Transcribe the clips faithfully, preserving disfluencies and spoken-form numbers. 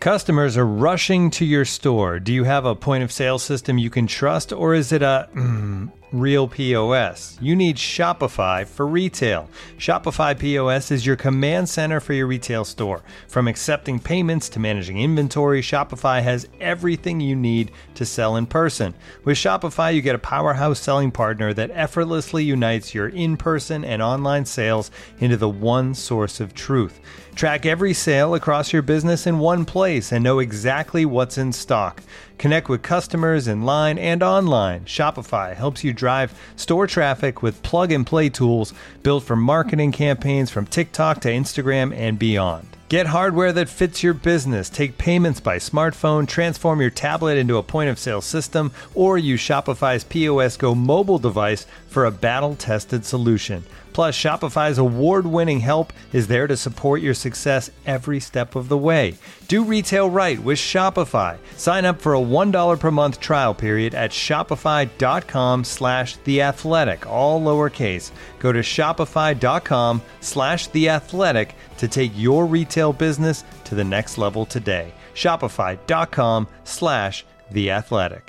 Customers are rushing to your store. Do you have a point of sale system you can trust, or is it a mm, real P O S? You need Shopify for retail. Shopify P O S is your command center for your retail store. From accepting payments to managing inventory, Shopify has everything you need to sell in person. With Shopify, you get a powerhouse selling partner that effortlessly unites your in-person and online sales into the one source of truth. Track every sale across your business in one place and know exactly what's in stock. Connect with customers in line and online. Shopify helps you drive store traffic with plug-and-play tools built for marketing campaigns from TikTok to Instagram and beyond. Get hardware that fits your business. Take payments by smartphone, transform your tablet into a point-of-sale system, or use Shopify's P O S Go mobile device for a battle-tested solution. Plus, Shopify's award-winning help is there to support your success every step of the way. Do retail right with Shopify. Sign up for a one dollar per month trial period at shopify.com slash theathletic, all lowercase. Go to shopify.com slash theathletic to take your retail business to the next level today. Shopify.com slash theathletic.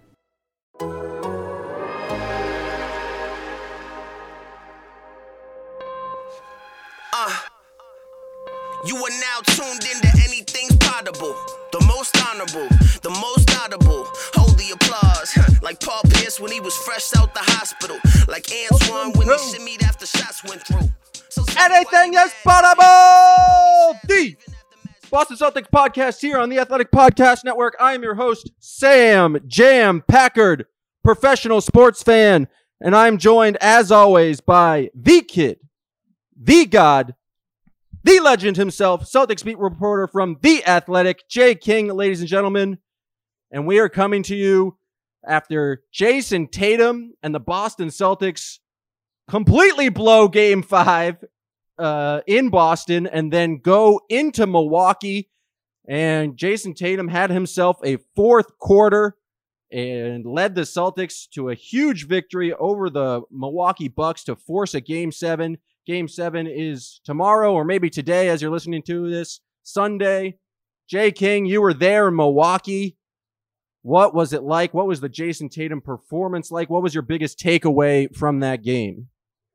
You are now tuned into Anything's Potable, the most honorable, the most audible. Hold the applause, like Paul Pierce when he was fresh out the hospital, like Antoine when he shimmied after shots went through. So Anything is Potable! The Boston Celtics podcast here on the Athletic Podcast Network. I am your host, Sam Jam Packard, professional sports fan, and I'm joined, as always, by the kid, the god, the legend himself, Celtics beat reporter from The Athletic, Jay King, ladies and gentlemen. And we are coming to you after Jason Tatum and the Boston Celtics completely blow game five uh, in Boston and then go into Milwaukee. And Jason Tatum had himself a fourth quarter and led the Celtics to a huge victory over the Milwaukee Bucks to force a game seven. Game seven is tomorrow, or maybe today as you're listening to this, Sunday. Jay King, you were there in Milwaukee. What was it like? What was the Jason Tatum performance like? What was your biggest takeaway from that game?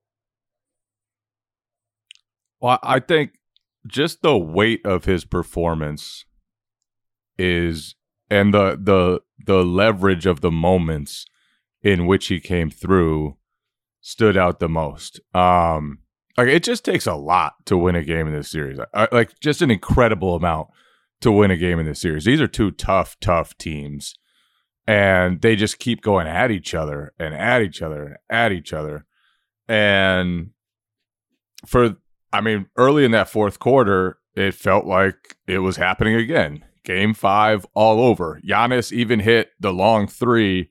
Well, I think just the weight of his performance is, and the the the leverage of the moments in which he came through stood out the most. Um, Like, it just takes a lot to win a game in this series. I, like, just an incredible amount to win a game in this series. These are two tough, tough teams, and they just keep going at each other and at each other and at each other. And for, I mean, early in that fourth quarter, it felt like it was happening again. Game five all over. Giannis even hit the long three,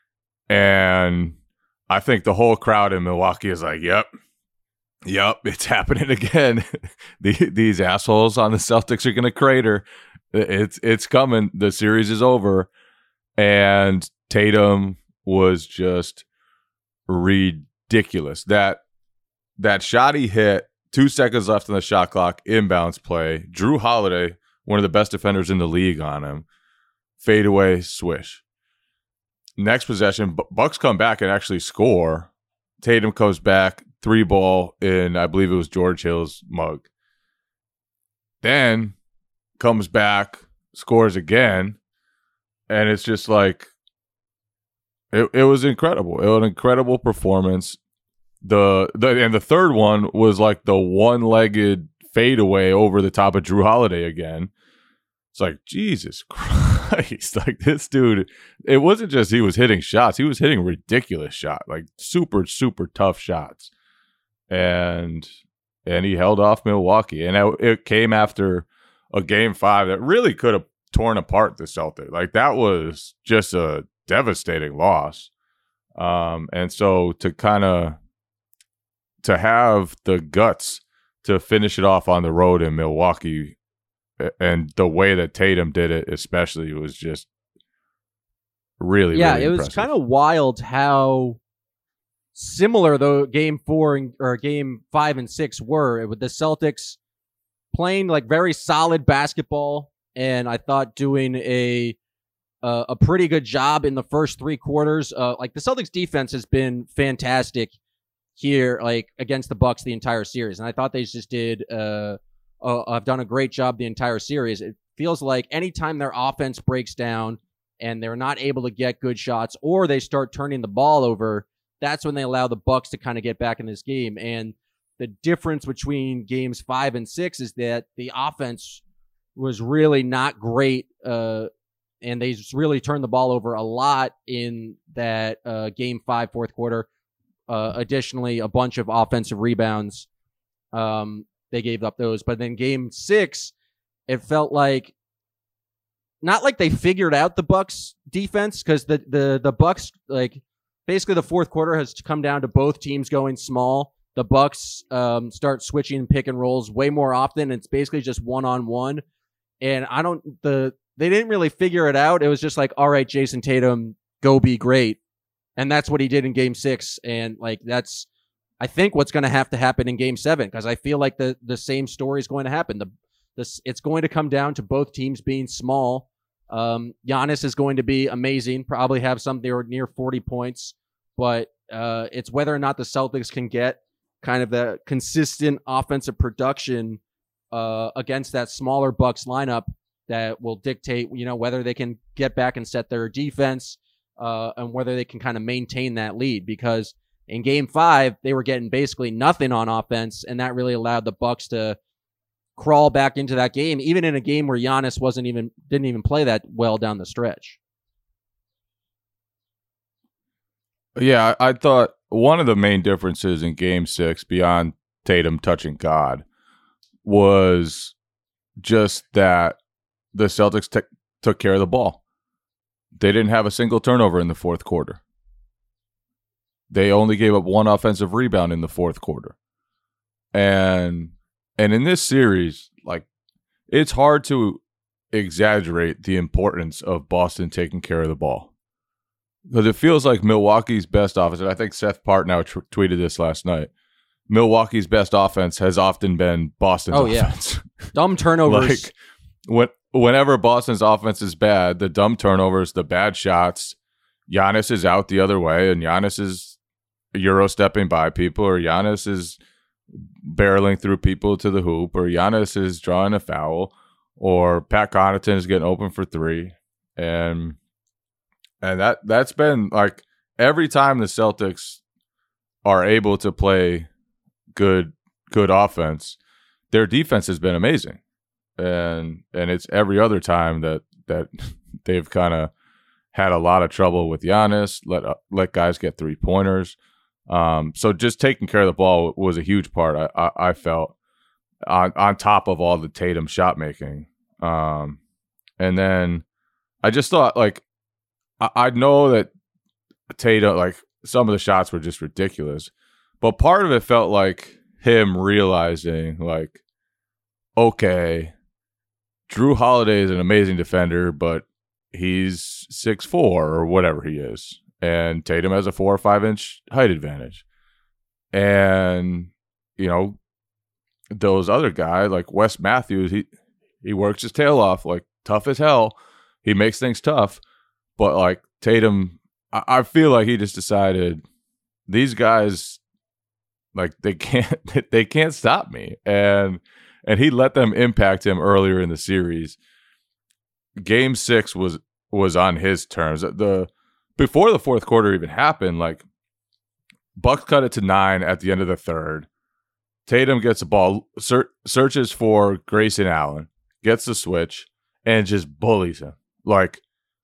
and I think the whole crowd in Milwaukee is like, yep. Yep, it's happening again. the, these assholes on the Celtics are going to crater. It's it's coming. The series is over. And Tatum was just ridiculous. That that shot he hit, two seconds left on the shot clock, inbounds play. Drew Holiday, one of the best defenders in the league, on him. Fadeaway, swish. Next possession, Bucks come back and actually score. Tatum comes back. Three ball in, I believe it was George Hill's mug. Then comes back, scores again, and it's just like it. It was incredible. It was an incredible performance. The the and the third one was like the one-legged fadeaway over the top of Drew Holiday again. It's like, Jesus Christ! Like, this dude, it wasn't just he was hitting shots; he was hitting ridiculous shots, like super super tough shots. And and he held off Milwaukee. And it, it came after a game five that really could have torn apart the Celtics. Like, that was just a devastating loss. Um, and so to kind of to have the guts to finish it off on the road in Milwaukee, and the way that Tatum did it especially, was just really, yeah, really it was impressive. kind of wild how similar though game four and, or game five and six were, with the Celtics playing like very solid basketball and I thought doing a uh, a pretty good job in the first three quarters. Uh, like the Celtics defense has been fantastic here, like against the Bucks the entire series, and I thought they just did. Uh, uh, have done a great job the entire series. It feels like anytime their offense breaks down and they're not able to get good shots, or they start turning the ball over, that's when they allow the Bucks to kind of get back in this game. And the difference between games five and six is that the offense was really not great, uh, and they just really turned the ball over a lot in that uh, game five, fourth quarter. Uh, additionally, a bunch of offensive rebounds. Um, they gave up those. But then game six, it felt like not like they figured out the Bucks defense, because the, the, the Bucks, like basically the fourth quarter has come down to both teams going small. The Bucks um, start switching pick and rolls way more often. It's basically just one on one. And I don't, the, they didn't really figure it out. It was just like, all right, Jason Tatum, go be great. And that's what he did in game six. And like, that's, I think what's going to have to happen in game seven, because I feel like the, the same story is going to happen. The, this, it's going to come down to both teams being small. Um, Giannis is going to be amazing, probably have something near forty points, but uh, it's whether or not the Celtics can get kind of the consistent offensive production uh, against that smaller Bucks lineup that will dictate, you know, whether they can get back and set their defense uh, and whether they can kind of maintain that lead. Because in game five, they were getting basically nothing on offense, and that really allowed the Bucks to crawl back into that game, even in a game where Giannis wasn't even, didn't even play that well down the stretch. Yeah, I thought one of the main differences in game six, beyond Tatum touching God, was just that the Celtics t- took care of the ball. They didn't have a single turnover in the fourth quarter. They only gave up one offensive rebound in the fourth quarter. And and in this series, like, it's hard to exaggerate the importance of Boston taking care of the ball. Because it feels like Milwaukee's best offense, and I think Seth Partnow t- tweeted this last night, Milwaukee's best offense has often been Boston's oh, offense. Yeah. Dumb turnovers. Like, when, whenever Boston's offense is bad, the dumb turnovers, the bad shots, Giannis is out the other way, and Giannis is Euro stepping by people, or Giannis is barreling through people to the hoop, or Giannis is drawing a foul, or Pat Connaughton is getting open for three. And and that, that's been like every time the Celtics are able to play good good offense, their defense has been amazing. And and it's every other time that that they've kind of had a lot of trouble with Giannis, let uh, let guys get three pointers. Um, so just taking care of the ball was a huge part. I I, I felt on on top of all the Tatum shot making. Um, and then I just thought, like, I, I know that Tatum, like, some of the shots were just ridiculous, but part of it felt like him realizing, like, okay, Drew Holiday is an amazing defender, but he's six foot four or whatever he is. And Tatum has a four or five inch height advantage. And, you know, those other guys like Wes Matthews, he, he works his tail off, like, tough as hell. He makes things tough. But, like, Tatum, I, I feel like he just decided these guys, like, they can't they can't stop me. And and he let them impact him earlier in the series. Game six was was on his terms. The before the fourth quarter even happened, like, Bucks cut it to nine at the end of the third. Tatum gets the ball, ser- searches for Grayson Allen, gets the switch, and just bullies him. Like,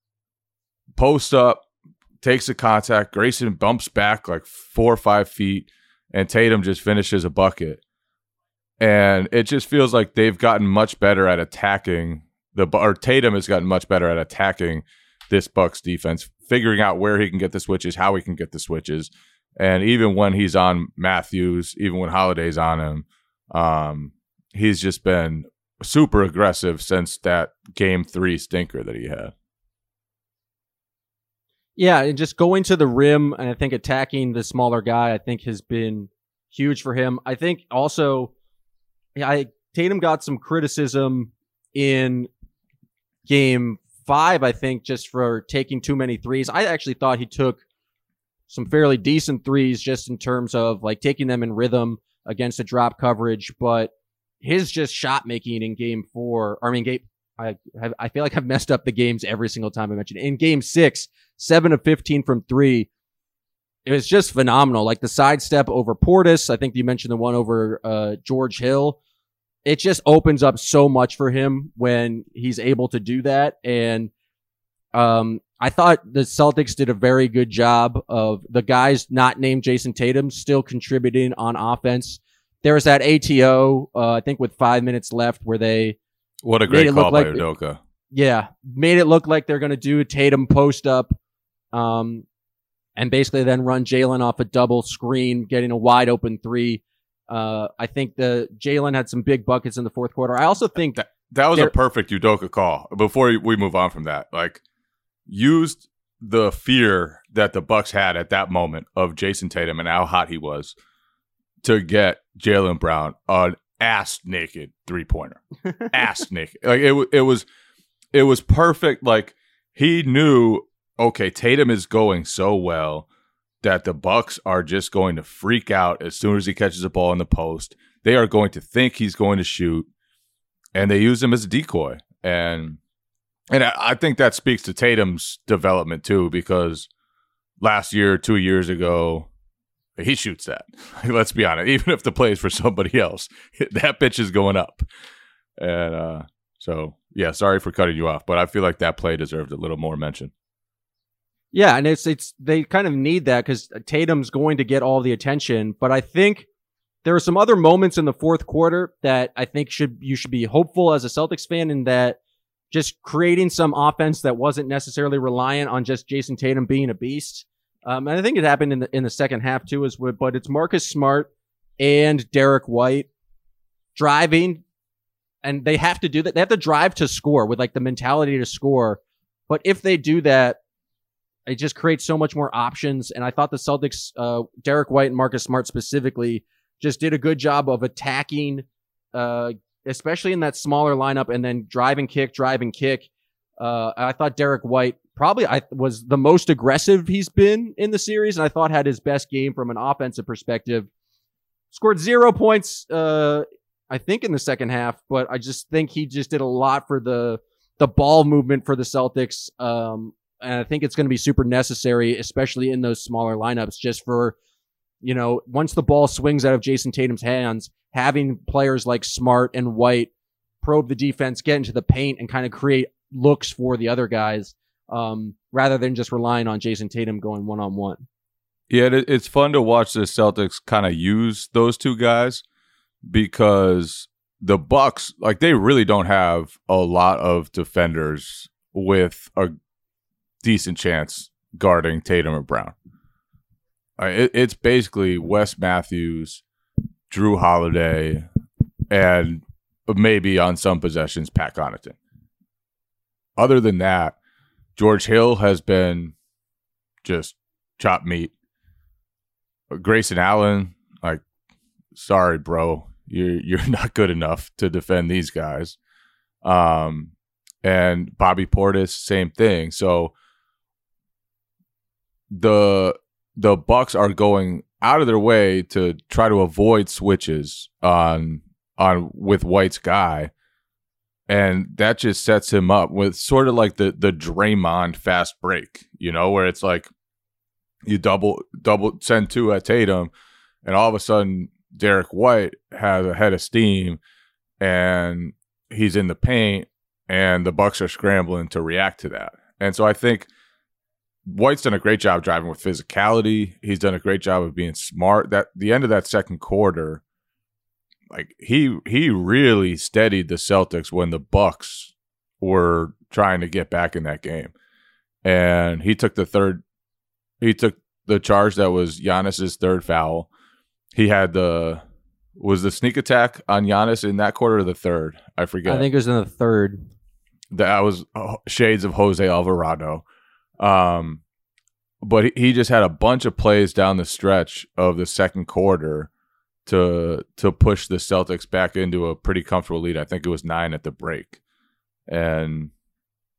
post up, takes the contact. Grayson bumps back like four or five feet, and Tatum just finishes a bucket. And it just feels like they've gotten much better at attacking the, or Tatum has gotten much better at attacking this Bucks defense, figuring out where he can get the switches, how he can get the switches. And even when he's on Matthews, even when Holiday's on him, um, he's just been super aggressive since that game three stinker that he had. Yeah, and just going to the rim, and I think attacking the smaller guy, I think has been huge for him. I think also, yeah, I Tatum got some criticism in game five, I think, just for taking too many threes. I actually thought he took some fairly decent threes just in terms of like taking them in rhythm against a drop coverage, but his just shot making in game four, I mean, game, I have, I feel like I've messed up the games every single time I mention it. In game six, seven of fifteen from three. It was just phenomenal. Like the sidestep over Portis. I think you mentioned the one over uh, George Hill. It just opens up so much for him when he's able to do that. And um, I thought the Celtics did a very good job of the guys not named Jason Tatum still contributing on offense. There was that A T O, uh, I think with five minutes left, where they what a great call by Udoka. Yeah, made it look like they're going to do Tatum post up, um, and basically then run Jalen off a double screen, getting a wide open three. Uh, I think the Jalen had some big buckets in the fourth quarter. I also think that, that was a perfect Udoka call. Before we move on from that, like used the fear that the Bucks had at that moment of Jason Tatum and how hot he was to get Jaylen Brown an ass naked three pointer, ass naked. Like it, it was, it was perfect. Like he knew, okay, Tatum is going so well that the Bucks are just going to freak out as soon as he catches a ball in the post. They are going to think he's going to shoot, and they use him as a decoy. And and I, I think that speaks to Tatum's development too, because last year, two years ago, he shoots that. Let's be honest. Even if the play is for somebody else, that pitch is going up. And uh, so, yeah, sorry for cutting you off, but I feel like that play deserved a little more mention. Yeah, and it's it's they kind of need that because Tatum's going to get all the attention. But I think there are some other moments in the fourth quarter that I think should you should be hopeful as a Celtics fan in that just creating some offense that wasn't necessarily reliant on just Jason Tatum being a beast. Um, and I think it happened in the in the second half too, as well. But it's Marcus Smart and Derek White driving, and they have to do that. They have to drive to score with like the mentality to score. But if they do that, it just creates so much more options. And I thought the Celtics, uh, Derek White and Marcus Smart specifically, just did a good job of attacking, uh, especially in that smaller lineup, and then drive and kick, drive and kick. Uh, I thought Derek White probably I was the most aggressive he's been in the series, and I thought had his best game from an offensive perspective. Scored zero points, uh, I think, in the second half, but I just think he just did a lot for the the ball movement for the Celtics. Um, And I think it's going to be super necessary, especially in those smaller lineups, just for, you know, once the ball swings out of Jason Tatum's hands, having players like Smart and White probe the defense, get into the paint, and kind of create looks for the other guys, um, rather than just relying on Jason Tatum going one-on-one. Yeah, it's fun to watch the Celtics kind of use those two guys because the Bucks, like, they really don't have a lot of defenders with a decent chance guarding Tatum or Brown. Uh, it, it's basically Wes Matthews, Drew Holiday, and maybe on some possessions, Pat Connaughton. Other than that, George Hill has been just chopped meat. Grayson Allen, like, sorry, bro, you're you're not good enough to defend these guys. Um, and Bobby Portis, same thing. So the the Bucks are going out of their way to try to avoid switches on on with White's guy, and that just sets him up with sort of like the the Draymond fast break, you know, where it's like you double double send two at Tatum, and all of a sudden Derek White has a head of steam, and he's in the paint, and the Bucks are scrambling to react to that. And so I think White's done a great job driving with physicality. He's done a great job of being smart. That the end of that second quarter, like he he really steadied the Celtics when the Bucks were trying to get back in that game. And he took the third he took the charge that was Giannis's third foul. He had the was the sneak attack on Giannis in that quarter or the third? I forget. I think it was in the third. That was shades of Jose Alvarado. Um, but he, he just had a bunch of plays down the stretch of the second quarter to to push the Celtics back into a pretty comfortable lead. I think it was nine at the break. And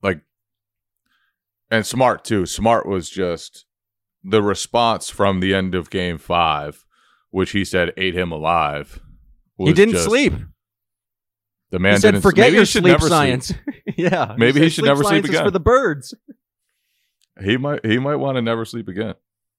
like, and Smart too. Smart was just the response from the end of game five, which he said ate him alive. He didn't just, sleep. The man he said, didn't forget maybe your he should sleep never science. Sleep. yeah. Maybe he, he should never sleep is again. for the birds. He might he might want to never sleep again.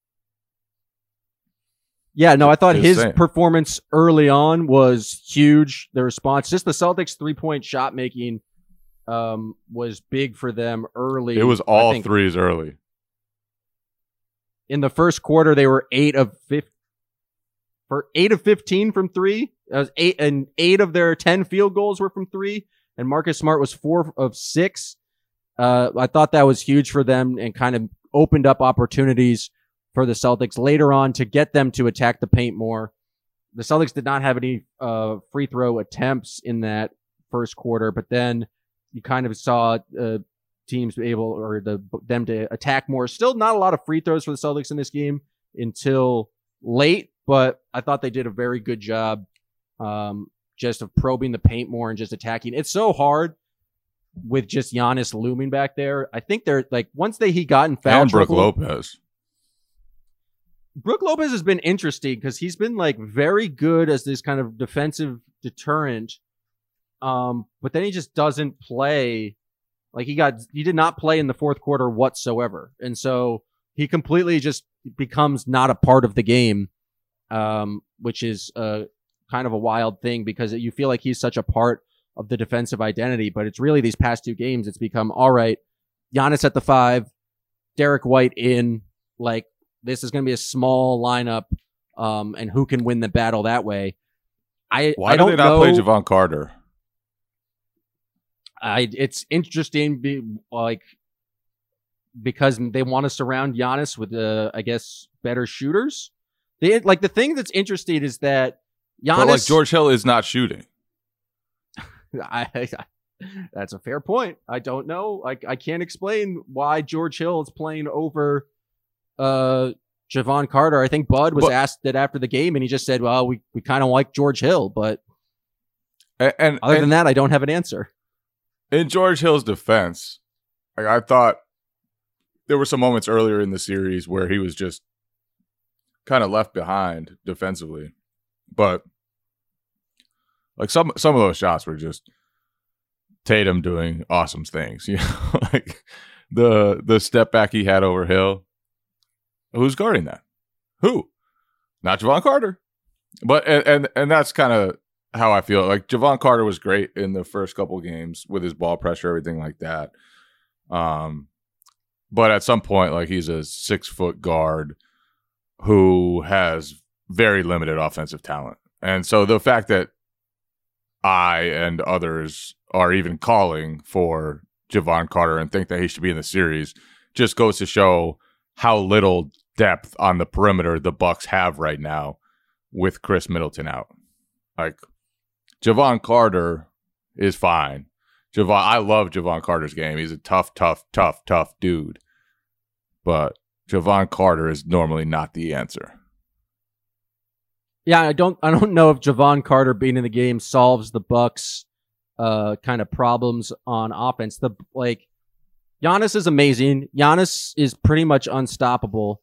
Yeah, no, I thought Just his saying. performance early on was huge. The response, just the Celtics three-point shot making um, was big for them early. It was I all think threes early. in the first quarter, they were eight of fifteen. For eight of fifteen from three, that was eight, and eight of their ten field goals were from three. And Marcus Smart was four of six. Uh, I thought that was huge for them and kind of opened up opportunities for the Celtics later on to get them to attack the paint more. The Celtics did not have any uh, free throw attempts in that first quarter, but then you kind of saw uh, teams able or the them to attack more. Still not a lot of free throws for the Celtics in this game until late, but I thought they did a very good job um, just of probing the paint more and just attacking. It's so hard with just Giannis looming back there. I think they're like once they he got in foul And Brook trouble, Lopez. Brook Lopez has been interesting because he's been like very good as this kind of defensive deterrent. Um, but then he just doesn't play. Like he got, he did not play in the fourth quarter whatsoever. And so he completely just becomes not a part of the game. Um, which is uh kind of a wild thing because you feel like he's such a part of the defensive identity, but it's really these past two games, it's become all right. Giannis at the five, Derek White in, like, this is going to be a small lineup, um, and who can win the battle that way? I Why I do don't they not know. play Javon Carter? I it's interesting, be, like because they want to surround Giannis with, uh, I guess, better shooters. They like the thing that's interesting is that Giannis. But like George Hill is not shooting. I, I, that's a fair point. I don't know. Like I can't explain why George Hill is playing over uh Javon Carter. I think Bud was but, asked that after the game, and he just said, "Well, we, we kind of like George Hill," but And, and other and than that, I don't have an answer. in George Hill's defense, like I thought there were some moments earlier in the series where he was just kind of left behind defensively, but like some some of those shots were just Tatum doing awesome things. You know, like the the step back he had over Hill. Who's guarding that? Who? Not Javon Carter. But and and, and that's kind of how I feel. Like Javon Carter was great in the first couple games with his ball pressure, everything like that. Um, but at some point, like he's a six foot guard who has very limited offensive talent, and so the fact that I and others are even calling for Javon Carter and think that he should be in the series just goes to show how little depth on the perimeter the Bucks have right now with Chris Middleton out. Like Javon Carter is fine. Javon, I love Javon Carter's game. He's a tough, tough, tough, tough dude. But Javon Carter is normally not the answer. Yeah, I don't I don't know if Javon Carter being in the game solves the Bucks uh kind of problems on offense. The like Giannis is amazing. Giannis is pretty much unstoppable.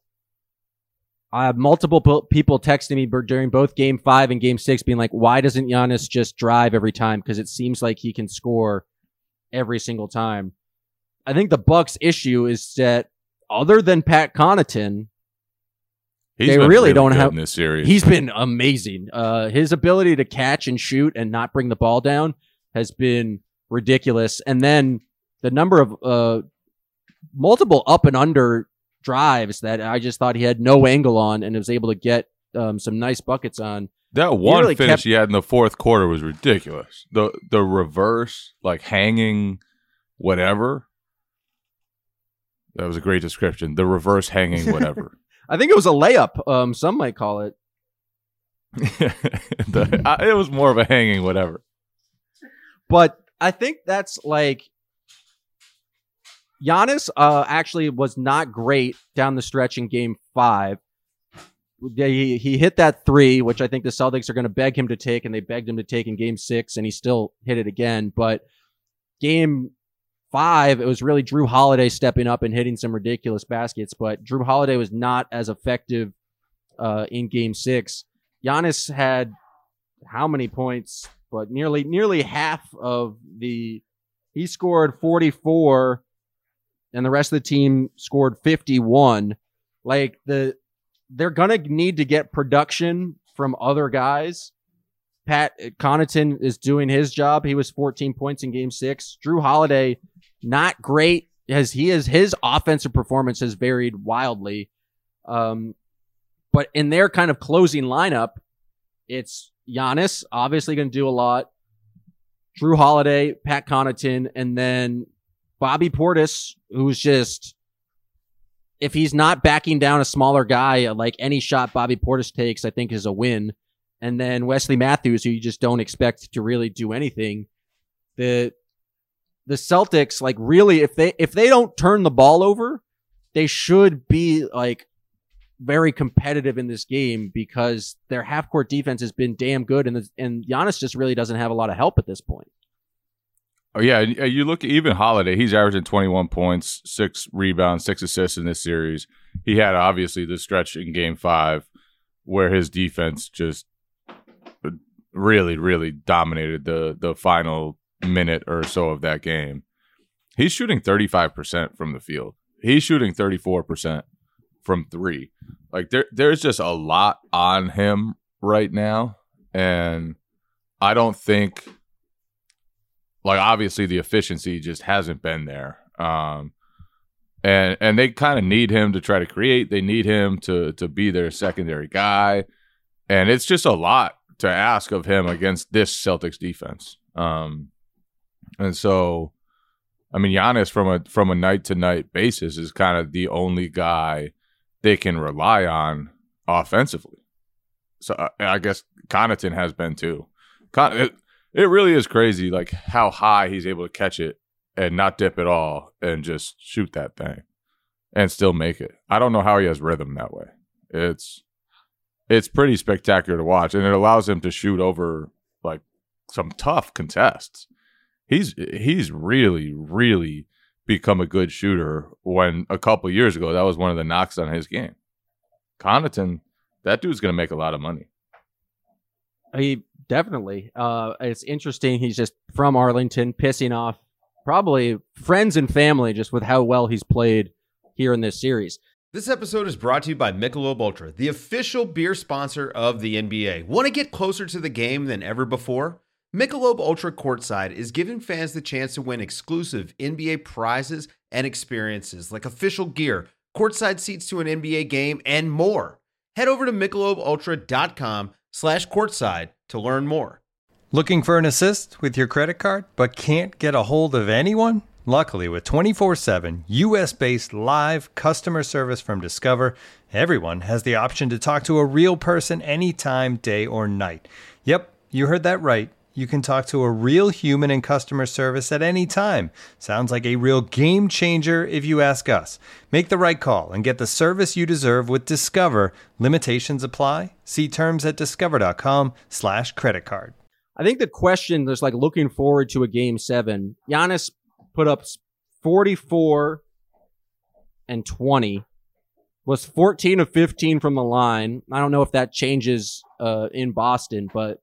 I have multiple p- people texting me during both game five and game six being like, why doesn't Giannis just drive every time? Because it seems like he can score every single time. I think the Bucks' issue is that other than Pat Connaughton, He's they been really, really don't good have in this series. He's been amazing. Uh, his ability to catch and shoot and not bring the ball down has been ridiculous. And then the number of uh, multiple up and under drives that I just thought he had no angle on and was able to get um, some nice buckets on. That one really finish kept- he had in the fourth quarter was ridiculous. The the reverse, like hanging whatever. That was a great description. The reverse hanging whatever. I think it was a layup. Um, some might call it. the, I, it was more of a hanging whatever. But I think that's like Giannis uh, actually was not great down the stretch in game five. He, he hit that three, which I think the Celtics are going to beg him to take, and they begged him to take in game six, and he still hit it again. But game five, it was really Drew Holiday stepping up and hitting some ridiculous baskets, but Drew Holiday was not as effective uh, in game six. Giannis had how many points? But nearly nearly half of the he scored forty-four, and the rest of the team scored fifty-one. Like the they're gonna need to get production from other guys. Pat Connaughton is doing his job. He was fourteen points in game six. Drew Holiday, not great as he is. His offensive performance has varied wildly. Um, but in their kind of closing lineup, it's Giannis, obviously going to do a lot. Drew Holiday, Pat Connaughton, and then Bobby Portis, who's just, if he's not backing down a smaller guy, like any shot Bobby Portis takes, I think is a win. And then Wesley Matthews, who you just don't expect to really do anything. The the Celtics, like really, if they if they don't turn the ball over, they should be like very competitive in this game because their half court defense has been damn good, and the, and Giannis just really doesn't have a lot of help at this point. Oh yeah, you look at even Holiday; he's averaging twenty-one points, six rebounds, six assists in this series. He had obviously the stretch in Game Five where his defense just really, really dominated the the final minute or so of that game. He's shooting thirty-five percent from the field. He's shooting thirty-four percent from three. Like there, there's just a lot on him right now, and I don't think, like obviously the efficiency just hasn't been there. Um, and and they kind of need him to try to create. They need him to to be their secondary guy, and it's just a lot to ask of him against this Celtics defense. Um, and so, I mean, Giannis from a from a night to night basis is kind of the only guy they can rely on offensively. So uh, I guess Connaughton has been too. Con- it, it really is crazy, like how high he's able to catch it and not dip at all and just shoot that thing and still make it. I don't know how he has rhythm that way. It's it's pretty spectacular to watch, and it allows him to shoot over like some tough contests. He's he's really really become a good shooter when a couple years ago that was one of the knocks on his game. Connaughton, that dude's going to make a lot of money. He definitely. Uh, it's interesting. He's just from Arlington, pissing off probably friends and family just with how well he's played here in this series. This episode is brought to you by Michelob Ultra, the official beer sponsor of the N B A. Want to get closer to the game than ever before? Michelob Ultra Courtside is giving fans the chance to win exclusive N B A prizes and experiences like official gear, courtside seats to an N B A game, and more. Head over to michelobultra.com slash courtside to learn more. Looking for an assist with your credit card but can't get a hold of anyone? Luckily, with twenty-four seven U S-based live customer service from Discover, everyone has the option to talk to a real person anytime, day or night. Yep, you heard that right. You can talk to a real human in customer service at any time. Sounds like a real game changer if you ask us. Make the right call and get the service you deserve with Discover. Limitations apply. See terms at discover.com slash credit card. I think the question is like looking forward to a game seven. Giannis put up forty-four and twenty, was fourteen of fifteen from the line. I don't know if that changes uh, in Boston, but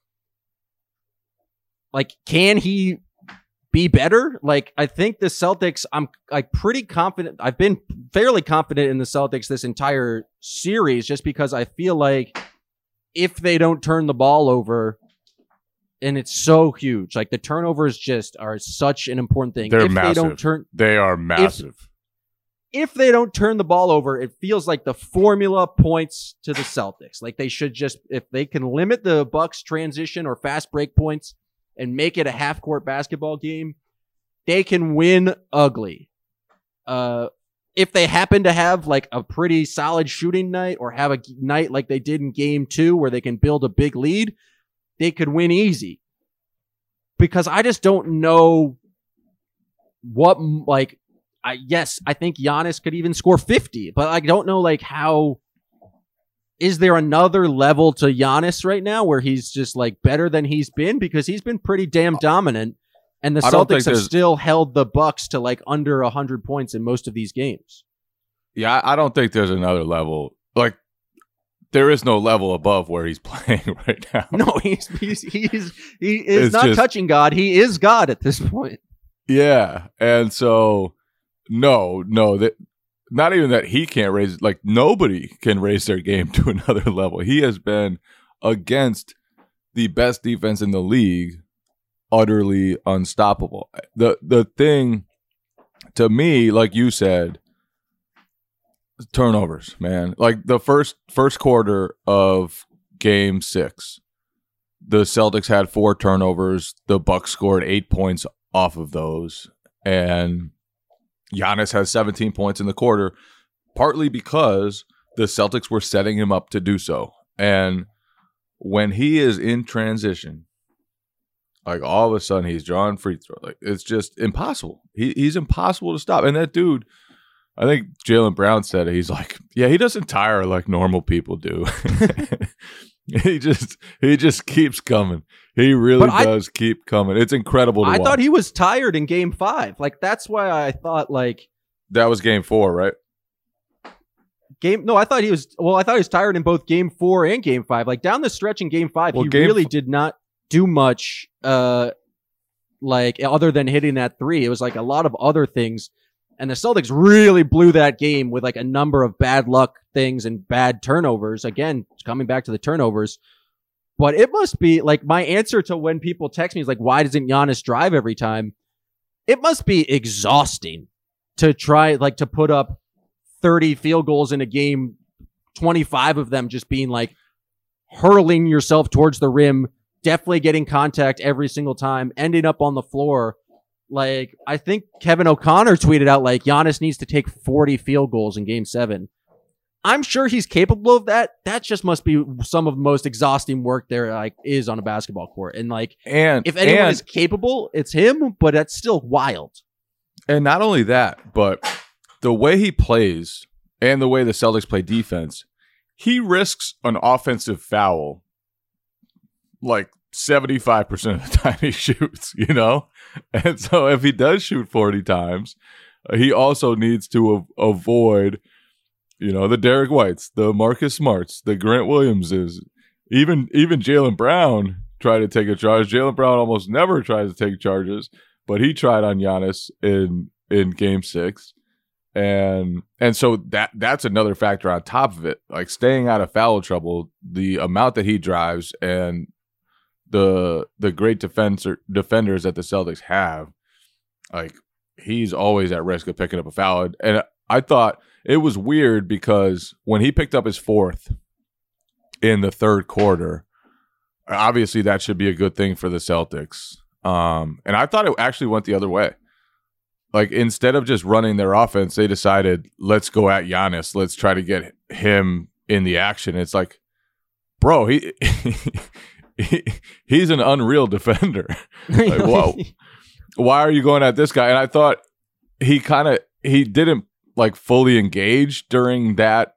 like, can he be better? Like, I think the Celtics, I'm like pretty confident. I've been fairly confident in the Celtics this entire series just because I feel like if they don't turn the ball over, and it's so huge, like the turnovers just are such an important thing. They're if massive. They, don't turn, they are massive. If, if they don't turn the ball over, it feels like the formula points to the Celtics. Like they should just, if they can limit the Bucks transition or fast break points and make it a half-court basketball game, they can win ugly. Uh, if they happen to have like a pretty solid shooting night or have a night like they did in game two where they can build a big lead, they could win easy. Because I just don't know what, like, I yes, I think Giannis could even score fifty, but I don't know like how. Is there another level to Giannis right now where he's just like better than he's been? Because he's been pretty damn dominant. And the I don't think Celtics have there's- still held the Bucks to like under one hundred points in most of these games. Yeah, I I don't think there's another level. Like, there is no level above where he's playing right now. No, he's he's he's he is It's not just- touching God. He is God at this point. Yeah, and so no, no, that not even that he can't raise. Like, nobody can raise their game to another level. He has been against the best defense in the league, utterly unstoppable. The the thing to me, like you said, turnovers, man. Like the first first quarter of game six, the Celtics had four turnovers. The Bucks scored eight points off of those. And Giannis has seventeen points in the quarter, partly because the Celtics were setting him up to do so. And when he is in transition, like all of a sudden he's drawing free throw. Like, it's just impossible. He he's impossible to stop. And that dude, I think Jaylen Brown said it. He's like, yeah, he doesn't tire like normal people do. he just he just keeps coming. He really But I- does keep coming. It's incredible to I watch. thought he was tired in game five. Like that's why I thought like That was game four, right? game no, I thought he was well, I thought he was tired in both game four and game five. Like down the stretch in game five, Well, he game really f- did not do much uh like other than hitting that three. It was like a lot of other things. And the Celtics really blew that game with like a number of bad luck things and bad turnovers. Again, coming back to the turnovers. But it must be like my answer to when people text me is like, why doesn't Giannis drive every time? It must be exhausting to try like to put up thirty field goals in a game, twenty-five of them just being like hurling yourself towards the rim, definitely getting contact every single time, ending up on the floor. Like, I think Kevin O'Connor tweeted out like Giannis needs to take forty field goals in game seven. I'm sure he's capable of that. That just must be some of the most exhausting work there like is on a basketball court. And like, And if anyone and, is capable, it's him, but that's still wild. and not only that, but the way he plays and the way the Celtics play defense, he risks an offensive foul like seventy-five percent of the time he shoots, you know? And so if he does shoot forty times, uh, he also needs to av- avoid, you know, the Derek Whites, the Marcus Smarts, the Grant Williamses, even even Jaylen Brown tried to take a charge. Jaylen Brown almost never tries to take charges, but he tried on Giannis in in game six. And and so that that's another factor on top of it. Like staying out of foul trouble, the amount that he drives and the the great defender defenders that the Celtics have, like he's always at risk of picking up a foul. And I thought it was weird because when he picked up his fourth in the third quarter, obviously that should be a good thing for the Celtics. Um, and I thought it actually went the other way. Like instead of just running their offense, they decided, let's go at Giannis. Let's try to get him in the action. It's like, bro, he, he he's an unreal defender. Like, whoa, why are you going at this guy? And I thought he kind of he didn't like fully engage during that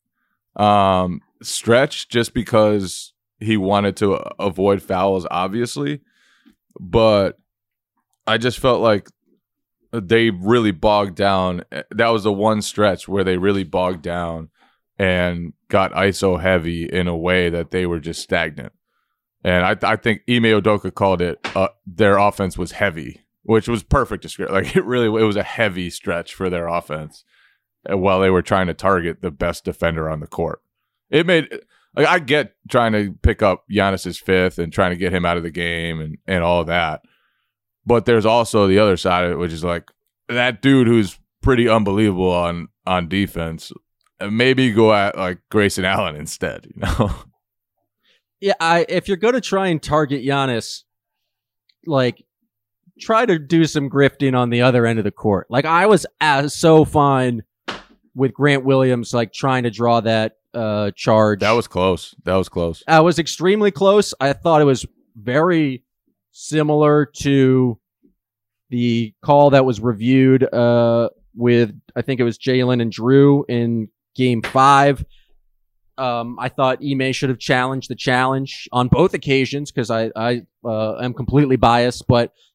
um, stretch just because he wanted to avoid fouls, obviously. But I just felt like they really bogged down. That was the one stretch where they really bogged down and got I S O heavy in a way that they were just stagnant. And I, I think Ime Udoka called it uh, their offense was heavy, which was perfect description. Like it really, it was a heavy stretch for their offense while they were trying to target the best defender on the court. It made like I get trying to pick up Giannis's fifth and trying to get him out of the game and and all of that. But there's also the other side of it, which is like that dude who's pretty unbelievable on, on defense. Maybe go at like Grayson Allen instead, you know? Yeah, I if you're going to try and target Giannis, like try to do some grifting on the other end of the court. Like I was as so fine with Grant Williams, like trying to draw that uh, charge. That was close. That was close. I was extremely close. I thought it was very similar to the call that was reviewed uh, with, I think it was Jalen and Drew in game five. Um, I thought Ime should have challenged the challenge on both occasions because I, I uh, am completely biased, but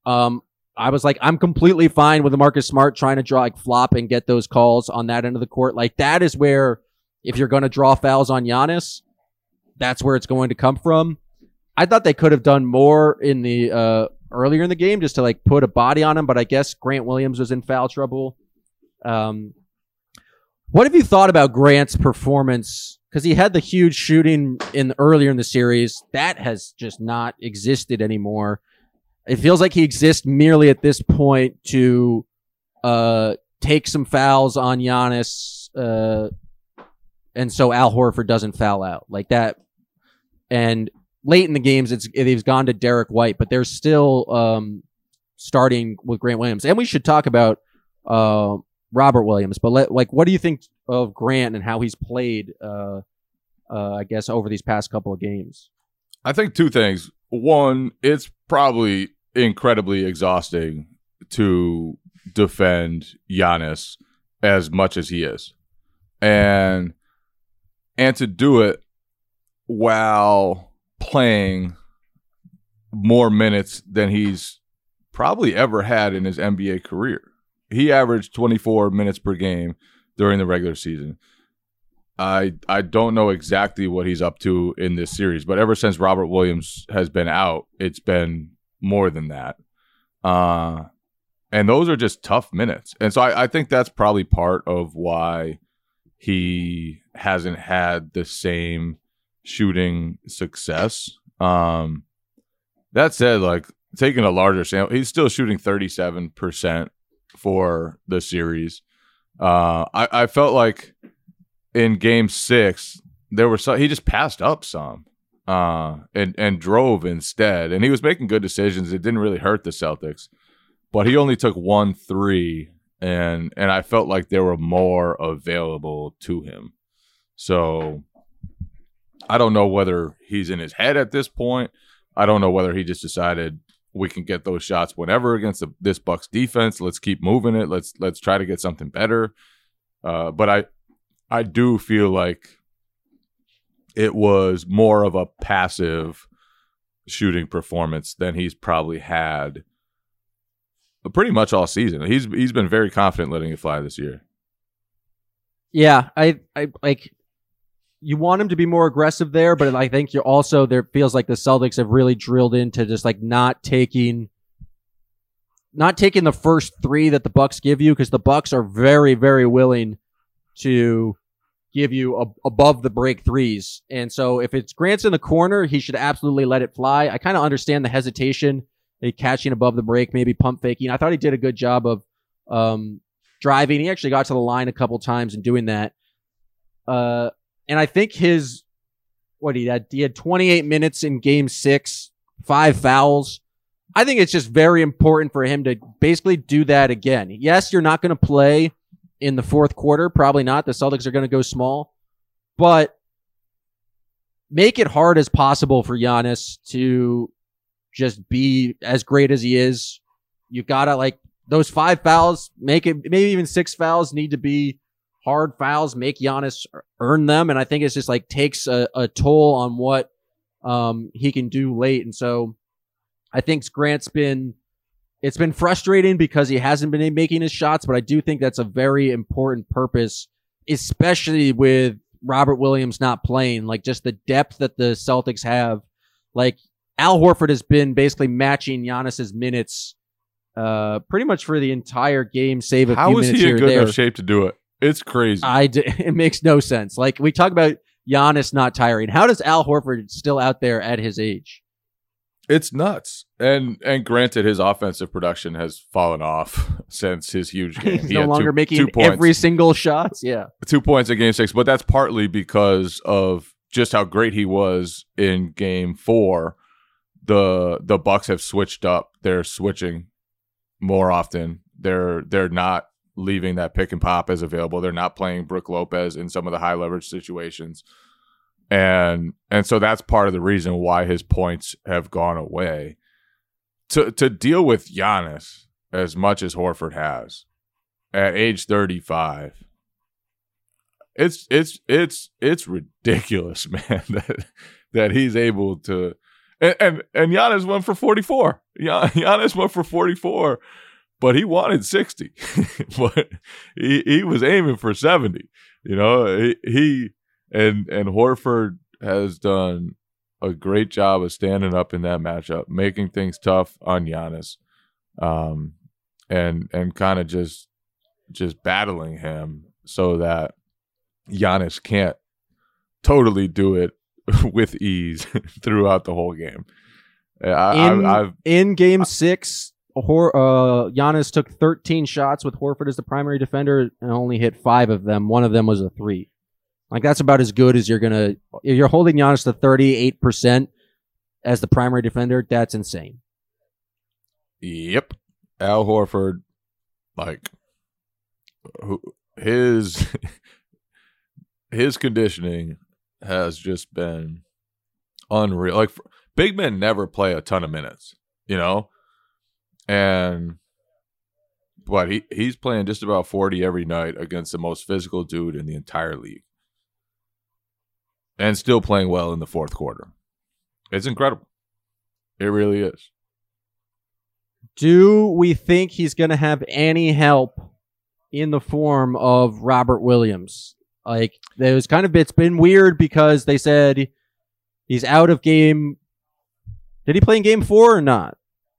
Um, I was like, I'm completely fine with Marcus Smart trying to draw like flop and get those calls on that end of the court. Like that is where, if you're going to draw fouls on Giannis, that's where it's going to come from. I thought they could have done more in the uh, earlier in the game just to like put a body on him, but I guess Grant Williams was in foul trouble. Um, what have you thought about Grant's performance? Because he had the huge shooting in earlier in the series. That has just not existed anymore. It feels like he exists merely at this point to uh, take some fouls on Giannis, uh, and so Al Horford doesn't foul out like that. And late in the games, it's he's gone to Derek White, but they're still um, starting with Grant Williams. And we should talk about uh, Robert Williams. But let, like, what do you think of Grant and how he's played? Uh, uh, I guess over these past couple of games. I think two things. One, it's probably incredibly exhausting to defend Giannis as much as he is. And and to do it while playing more minutes than he's probably ever had in his N B A career. He averaged twenty-four minutes per game during the regular season. I I don't know exactly what he's up to in this series, but ever since Robert Williams has been out, it's been more than that. Uh, and those are just tough minutes. And so I, I think that's probably part of why he hasn't had the same shooting success. Um, that said, like taking a larger sample, he's still shooting thirty-seven percent for the series. Uh, I, I felt like in game six, there were some, he just passed up some uh, and, and drove instead. And he was making good decisions. It didn't really hurt the Celtics, but he only took one three, and and I felt like there were more available to him. So I don't know whether he's in his head at this point. I don't know whether he just decided we can get those shots whenever against the, this Bucks defense. Let's keep moving it. Let's let's try to get something better. Uh, but I I do feel like it was more of a passive shooting performance than he's probably had pretty much all season. He's he's been very confident letting it fly this year. Yeah, I I like. You want him to be more aggressive there, but I think you're also there. Feels like the Celtics have really drilled into just like not taking, not taking the first three that the Bucks give you, because the Bucks are very, very willing to give you a, above the break threes. And so if it's Grant's in the corner, he should absolutely let it fly. I kind of understand the hesitation, like catching above the break, maybe pump faking. I thought he did a good job of um, driving. He actually got to the line a couple times and doing that. Uh. And I think his, what he had, he had twenty-eight minutes in game six, five fouls. I think it's just very important for him to basically do that again. Yes, you're not going to play in the fourth quarter. Probably not. The Celtics are going to go small. But make it hard as possible for Giannis to just be as great as he is. You've got to, like, those five fouls, make it, maybe even six fouls need to be hard fouls, make Giannis earn them. And I think it's just like takes a, a toll on what um, he can do late. And so I think Grant's been, it's been frustrating because he hasn't been making his shots, but I do think that's a very important purpose, especially with Robert Williams not playing, like just the depth that the Celtics have. Like Al Horford has been basically matching Giannis's minutes uh, pretty much for the entire game, save a How few is minutes he here in or good there. enough shape to do it? It's crazy. I d- it makes no sense. Like we talk about Giannis not tiring. How does Al Horford still out there at his age? It's nuts. And and granted, his offensive production has fallen off since his huge game. He's He no had longer two, making two points, every single shots. Yeah. two points in game six, but that's partly because of just how great he was in game four. The the Bucks have switched up. They're switching more often. They're they're not leaving that pick and pop as available. They're not playing Brook Lopez in some of the high leverage situations. And and so that's part of the reason why his points have gone away. To to deal with Giannis as much as Horford has at age thirty-five, it's it's it's it's ridiculous, man, that that he's able to. And, and and Giannis went for forty-four. Gian- Giannis went for forty-four, but he wanted sixty. But he, he was aiming for seventy. You know, he, he and and Horford has done a great job of standing up in that matchup, making things tough on Giannis, um, and and kind of just just battling him so that Giannis can't totally do it with ease throughout the whole game. I, in, I, I've, in game six, Hor- uh, Giannis took thirteen shots with Horford as the primary defender and only hit five of them. One of them was a three. Like, that's about as good as you're going to... If you're holding Giannis to thirty-eight percent as the primary defender, that's insane. Yep. Al Horford, like, who, his his conditioning has just been unreal. Like, big men never play a ton of minutes, you know? And... But he, he's playing just about forty every night against the most physical dude in the entire league. And still playing well in the fourth quarter. It's incredible. It really is. Do we think he's going to have any help in the form of Robert Williams? Like, there was kind of, it's been weird because they said he's out of game. Did he play in game four or not?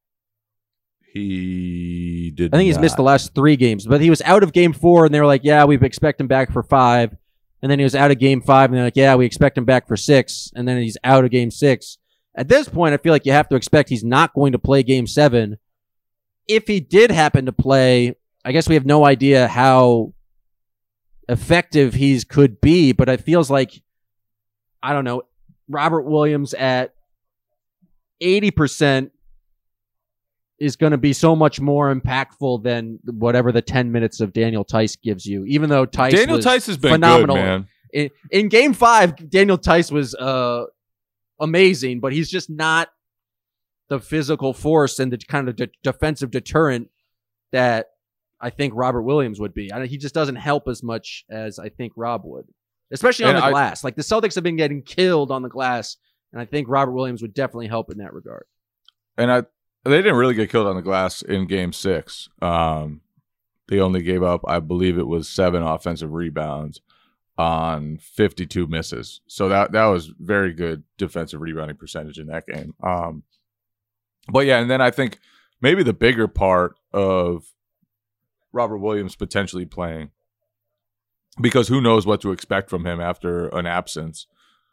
He did I think he's not. missed the last three games, but he was out of game four, and they were like, yeah, we expect him back for five. And then he was out of game five, and they're like, yeah, we expect him back for six. And then he's out of game six. At this point, I feel like you have to expect he's not going to play game seven. If he did happen to play, I guess we have no idea how effective he's could be, but it feels like, I don't know, Robert Williams at eighty percent is going to be so much more impactful than whatever the ten minutes of Daniel Theis gives you. Even though Theis Daniel was Theis has been phenomenal. good, man. In, in game five, Daniel Theis was uh, amazing, but he's just not the physical force and the kind of de- defensive deterrent that I think Robert Williams would be. I, he just doesn't help as much as I think Rob would, especially on And the I- glass. Like, the Celtics have been getting killed on the glass, and I think Robert Williams would definitely help in that regard. And I, they didn't really get killed on the glass in game six. Um, they only gave up, I believe it was seven offensive rebounds on fifty-two misses. So that, that was very good defensive rebounding percentage in that game. Um, but yeah, and then I think maybe the bigger part of Robert Williams potentially playing, because who knows what to expect from him after an absence,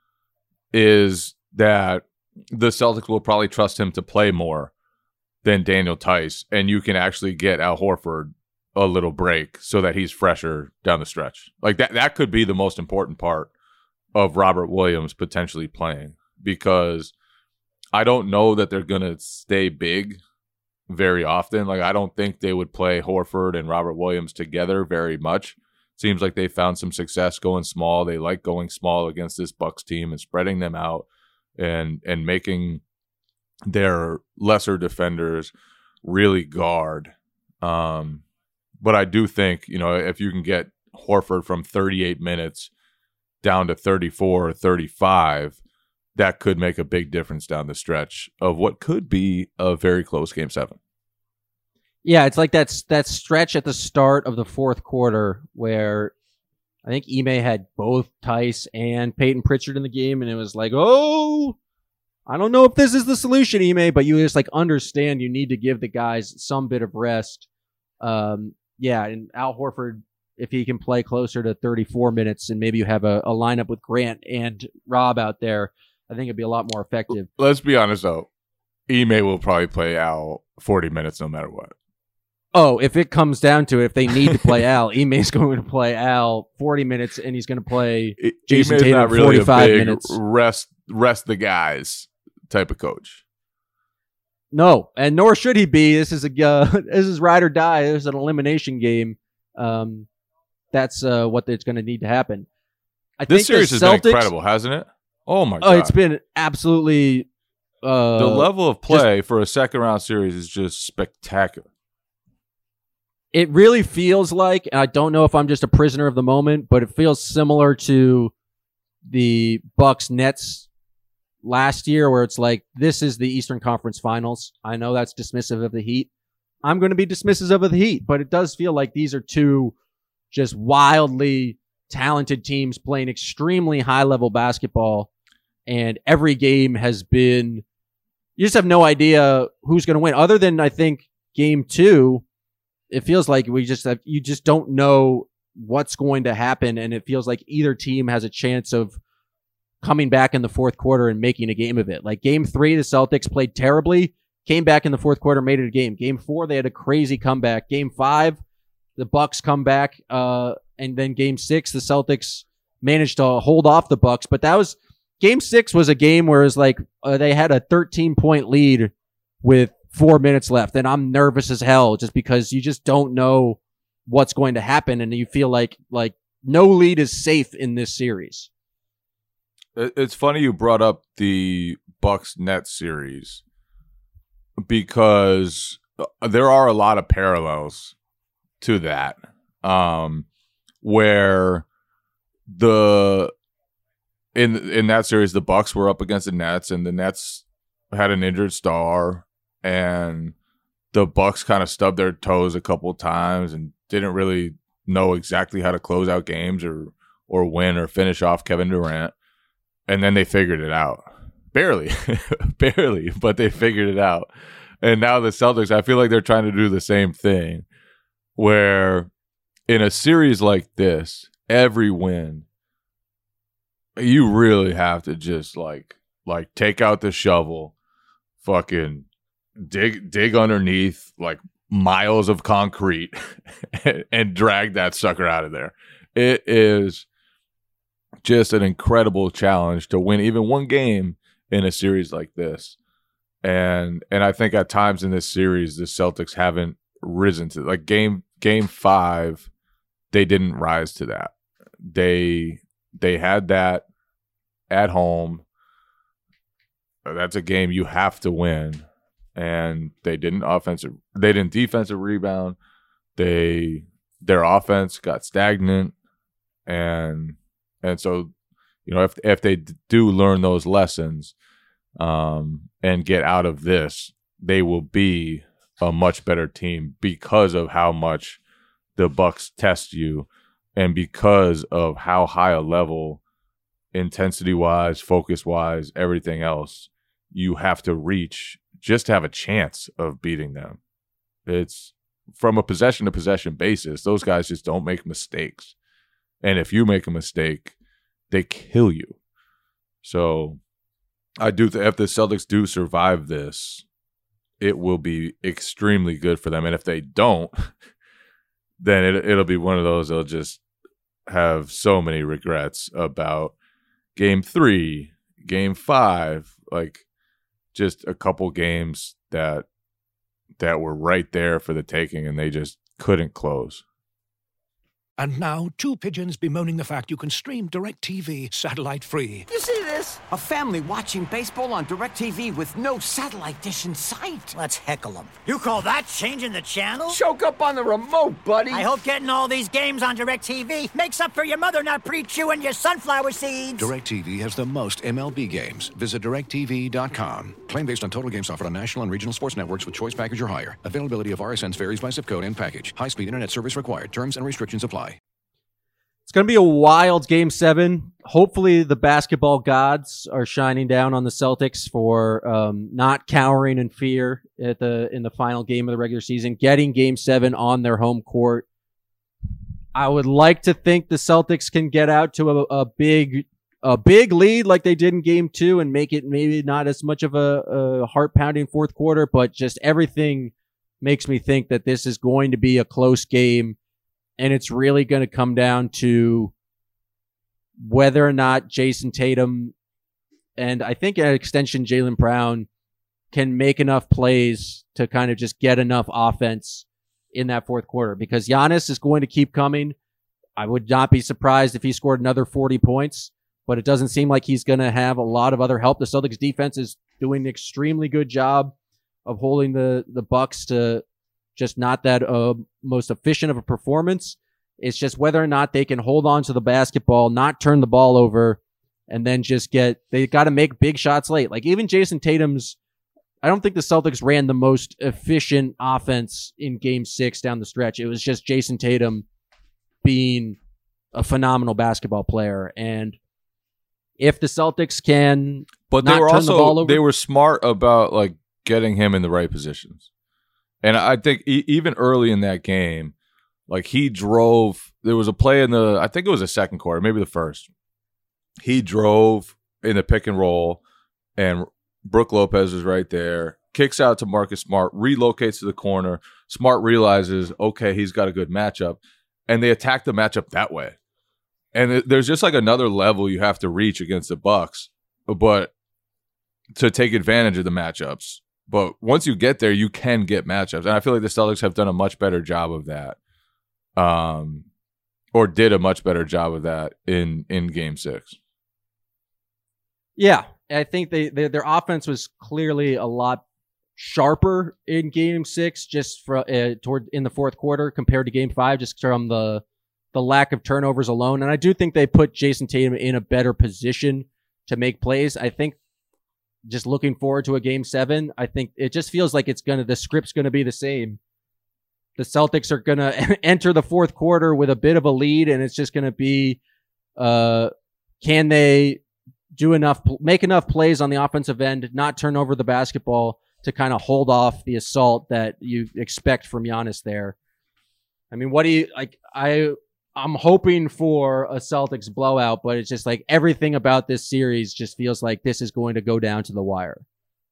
is that the Celtics will probably trust him to play more than Daniel Theis, and you can actually get Al Horford a little break so that he's fresher down the stretch. Like, that that could be the most important part of Robert Williams potentially playing, because I don't know that they're going to stay big very often. Like, I don't think they would play Horford and Robert Williams together very much. Seems like they found some success going small. They like going small against this Bucks team and spreading them out and and making their lesser defenders really guard. Um, but I do think, you know, if you can get Horford from thirty-eight minutes down to thirty-four or thirty-five, that could make a big difference down the stretch of what could be a very close game seven. Yeah, it's like that's that stretch at the start of the fourth quarter where I think Ime had both Theis and Peyton Pritchard in the game, and it was like, oh, I don't know if this is the solution, Ime, but you just like understand you need to give the guys some bit of rest. Um, yeah, and Al Horford, if he can play closer to thirty-four minutes, and maybe you have a, a lineup with Grant and Rob out there, I think it'd be a lot more effective. Let's be honest, though. Ime will probably play Al forty minutes no matter what. Oh, if it comes down to it, if they need to play Al, Ime's going to play Al forty minutes, and he's going to play Jason Ime's Tatum not really forty-five a big minutes. rest rest the guys type of coach. No, and nor should he be. This is a uh, this is ride or die. This is an elimination game. Um, that's uh, what it's going to need to happen. I This think series the has Celtics, been incredible, hasn't it? Oh my Oh, god! it's been absolutely. Uh, the level of play for a second round series is just spectacular. It really feels like, and I don't know if I'm just a prisoner of the moment, but it feels similar to the Bucks Nets last year where it's like, this is the Eastern Conference Finals. I know that's dismissive of the Heat. I'm going to be dismissive of the Heat, but it does feel like these are two just wildly talented teams playing extremely high-level basketball, and every game has been, you just have no idea who's going to win. Other than, I think, game two, it feels like we just have, you just don't know what's going to happen, and it feels like either team has a chance of coming back in the fourth quarter and making a game of it. Like game three, the Celtics played terribly, came back in the fourth quarter, made it a game. Game four, they had a crazy comeback. Game five, the Bucks come back, uh, and then game six, the Celtics managed to hold off the Bucks. But that was, game six was a game where it was like uh, they had a thirteen-point lead with four minutes left, and I'm nervous as hell just because you just don't know what's going to happen, and you feel like like no lead is safe in this series. It's funny you brought up the Bucks-Nets series because there are a lot of parallels to that, um, where the in in that series the Bucks were up against the Nets, and the Nets had an injured star, and the Bucks kind of stubbed their toes a couple of times and didn't really know exactly how to close out games or or win or finish off Kevin Durant. And then they figured it out. Barely. Barely, but they figured it out. And now the Celtics, I feel like they're trying to do the same thing, where in a series like this, every win, you really have to just like like take out the shovel, fucking dig dig underneath like miles of concrete and, and drag that sucker out of there. It is just an incredible challenge to win even one game in a series like this. And and I think at times in this series, the Celtics haven't risen to, like game game five, they didn't rise to that. They they had that at home. That's a game you have to win. And they didn't offensive they didn't defensive rebound. They their offense got stagnant, and and so, you know, if if they do learn those lessons um, and get out of this, they will be a much better team because of how much the Bucks test you, and because of how high a level, intensity-wise, focus-wise, everything else, you have to reach just to have a chance of beating them. It's from a possession-to-possession basis. Those guys just don't make mistakes. And if you make a mistake, they kill you. So I do th- if the Celtics do survive this, it will be extremely good for them. And if they don't, then it, it'll be one of those they'll just have so many regrets about game three, game five, like just a couple games that that were right there for the taking and they just couldn't close. And now, two pigeons bemoaning the fact you can stream DirecTV satellite-free. You see this? A family watching baseball on DirecTV with no satellite dish in sight. Let's heckle them. You call that changing the channel? Choke up on the remote, buddy. I hope getting all these games on DirecTV makes up for your mother not pre-chewing your sunflower seeds. DirecTV has the most M L B games. Visit direct T V dot com. Claim based on total games offered on national and regional sports networks with choice package or higher. Availability of R S Ns varies by zip code and package. High-speed internet service required. Terms and restrictions apply. It's going to be a wild game seven. Hopefully the basketball gods are shining down on the Celtics for um, not cowering in fear at the in the final game of the regular season, getting game seven on their home court. I would like to think the Celtics can get out to a, a big a big lead like they did in game two and make it maybe not as much of a, a heart-pounding fourth quarter, but just everything makes me think that this is going to be a close game. And it's really going to come down to whether or not Jason Tatum and I think an extension Jaylen Brown can make enough plays to kind of just get enough offense in that fourth quarter. Because Giannis is going to keep coming. I would not be surprised if he scored another forty points, but it doesn't seem like he's going to have a lot of other help. The Celtics defense is doing an extremely good job of holding the, the Bucks to just not that uh, most efficient of a performance. It's just whether or not they can hold on to the basketball, not turn the ball over, and then just get, they got to make big shots late. Like even Jason Tatum's, I don't think the Celtics ran the most efficient offense in game six down the stretch. It was just Jason Tatum being a phenomenal basketball player. And if the Celtics can, but they not were turn also, the ball over, they were smart about like getting him in the right positions. And I think e- even early in that game, like he drove, there was a play in the, I think it was the second quarter, maybe the first. He drove in the pick and roll, and Brook Lopez is right there, kicks out to Marcus Smart, relocates to the corner. Smart realizes, okay, he's got a good matchup, and they attack the matchup that way. And it, there's just like another level you have to reach against the Bucks, but to take advantage of the matchups. But once you get there, you can get matchups, and I feel like the Celtics have done a much better job of that, um, or did a much better job of that in in Game Six. Yeah, I think they, they their offense was clearly a lot sharper in Game Six, just for uh, toward in the fourth quarter compared to Game Five, just from the the lack of turnovers alone. And I do think they put Jason Tatum in a better position to make plays. I think just looking forward to a Game Seven, I think it just feels like it's gonna the script's gonna be the same. The Celtics are gonna enter the fourth quarter with a bit of a lead, and it's just gonna be, uh, can they do enough, make enough plays on the offensive end, not turn over the basketball to kind of hold off the assault that you expect from Giannis there. I mean, what do you like? I I'm hoping for a Celtics blowout, but it's just like everything about this series just feels like this is going to go down to the wire.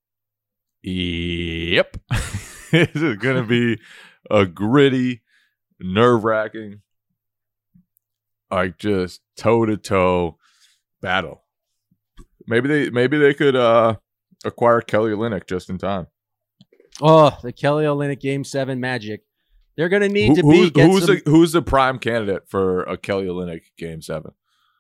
Yep, this is going to be a gritty, nerve-wracking, like just toe-to-toe battle. Maybe they maybe they could uh, acquire Kelly Olynyk just in time. Oh, the Kelly Olynyk Game Seven magic. They're going to need Who, to who's, be. Who's some... the who's the prime candidate for a Kelly Olynyk Game Seven?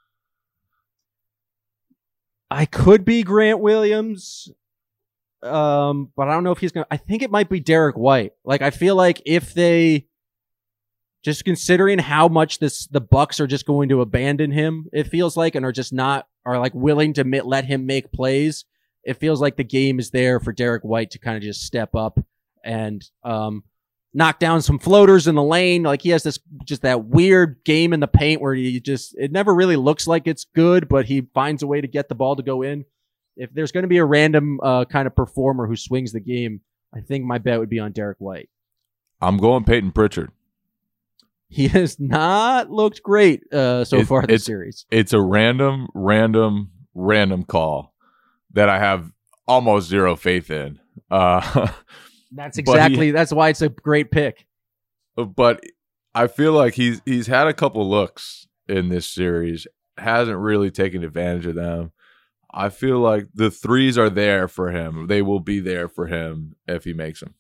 I could be Grant Williams, um, but I don't know if he's going to. I think it might be Derek White. Like I feel like if they, just considering how much this the Bucks are just going to abandon him, it feels like, and are just not. Are like willing to mit, let him make plays. It feels like the game is there for Derek White to kind of just step up and um, knock down some floaters in the lane. Like he has this just that weird game in the paint where he just it never really looks like it's good, but he finds a way to get the ball to go in. If there's going to be a random uh, kind of performer who swings the game, I think my bet would be on Derek White. I'm going Peyton Pritchard. He has not looked great uh, so it, far this it's, series. It's a random, random, random call that I have almost zero faith in. Uh, that's exactly. He, that's why it's a great pick. But I feel like he's he's had a couple looks in this series, hasn't really taken advantage of them. I feel like the threes are there for him. They will be there for him if he makes them.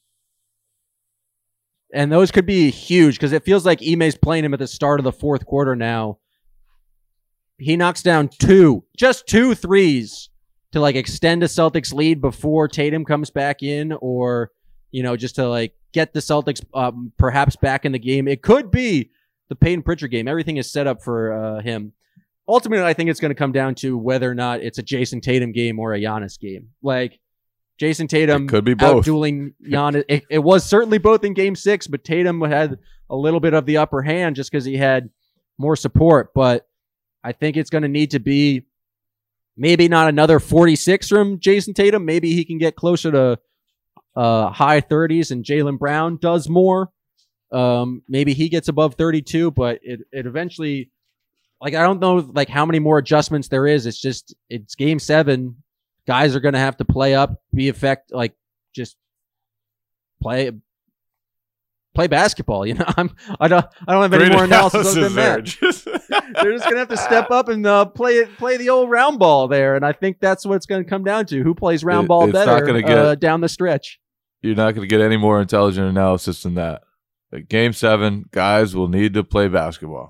And those could be huge because it feels like Ime's playing him at the start of the fourth quarter now. He knocks down two, just two threes to like extend a Celtics lead before Tatum comes back in, or, you know, just to like get the Celtics um, perhaps back in the game. It could be the Peyton Pritchard game. Everything is set up for uh, him. Ultimately, I think it's going to come down to whether or not it's a Jason Tatum game or a Giannis game. Like, Jason Tatum it could be both. Outdueling Giannis. It, it was certainly both in Game Six, but Tatum had a little bit of the upper hand just because he had more support. But I think it's going to need to be maybe not another forty-six from Jason Tatum. Maybe he can get closer to uh, high thirties, and Jaylen Brown does more. Um, maybe he gets above thirty-two, but it it eventually, like I don't know, like how many more adjustments there is. It's just it's Game Seven. Guys are going to have to play up, be effect, like just play, play basketball. You know, I'm, I don't, I don't have any Great more analysis analysis than that. Just They're just going to have to step up and uh, play it, play the old round ball there. And I think that's what it's going to come down to: who plays round it, ball better get, uh, down the stretch. You're not going to get any more intelligent analysis than that. Like Game Seven, guys will need to play basketball.